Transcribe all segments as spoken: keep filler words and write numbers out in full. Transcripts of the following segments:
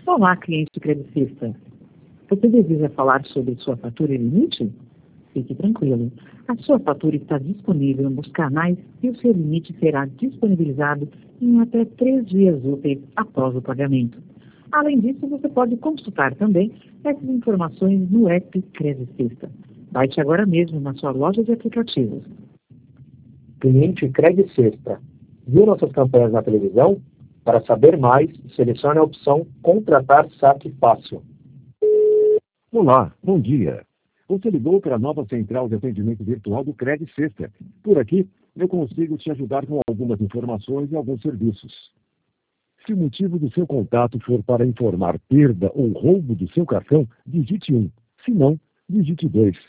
Olá, cliente credicista. Você deseja falar sobre sua fatura e limite? Fique tranquilo. A sua fatura está disponível nos canais e o seu limite será disponibilizado em até três dias úteis após o pagamento. Além disso, você pode consultar também essas informações no app Credicista. Baixe agora mesmo na sua loja de aplicativos. Cliente Credicista. Viu nossas campanhas na televisão? Para saber mais, selecione a opção Contratar Saque Fácil. Olá, bom dia. Você ligou para a nova central de atendimento virtual do Credicista. Por aqui, eu consigo te ajudar com algumas informações e alguns serviços. Se o motivo do seu contato for para informar perda ou roubo do seu cartão, digite um. Se não, digite dois.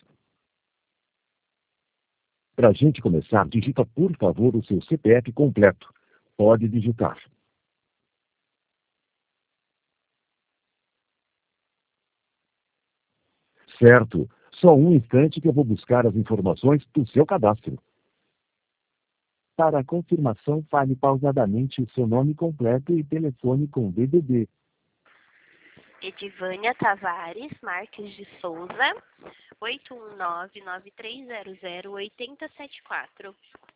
Para a gente começar, digita por favor o seu C P F completo. Pode digitar. Certo. Só um instante que eu vou buscar as informações do seu cadastro. Para a confirmação, fale pausadamente o seu nome completo e telefone com D D D. Edivânia Tavares Marques de Souza, oito um nove, nove três zero zero, oito zero sete quatro.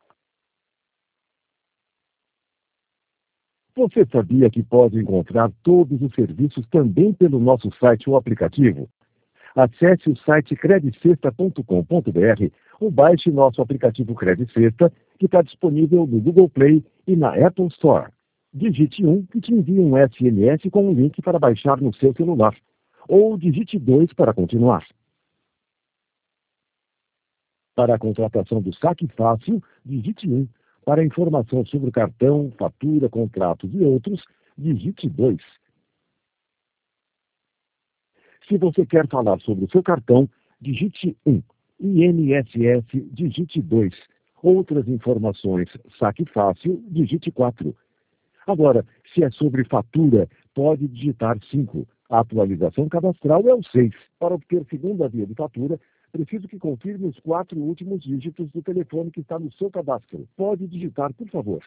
Você sabia que pode encontrar todos os serviços também pelo nosso site ou aplicativo? Acesse o site credicesta ponto com ponto br ou baixe nosso aplicativo Credicesta, que está disponível no Google Play e na Apple Store. Digite um que te envia um S M S com um link para baixar no seu celular. Ou digite dois para continuar. Para a contratação do Saque Fácil, digite um. Para informação sobre o cartão, fatura, contratos e outros, digite dois. Se você quer falar sobre o seu cartão, digite um. I N S S, digite dois. Outras informações, Saque Fácil, digite quatro. Agora, se é sobre fatura, pode digitar cinco. A atualização cadastral é o seis. Para obter segunda via de fatura, preciso que confirme os quatro últimos dígitos do telefone que está no seu cadastro. Pode digitar, por favor.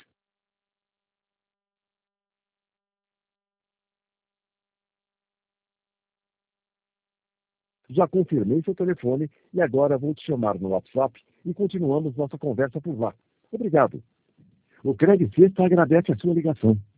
Já confirmei seu telefone e agora vou te chamar no WhatsApp e continuamos nossa conversa por lá. Obrigado. O Credicesta agradece a sua ligação.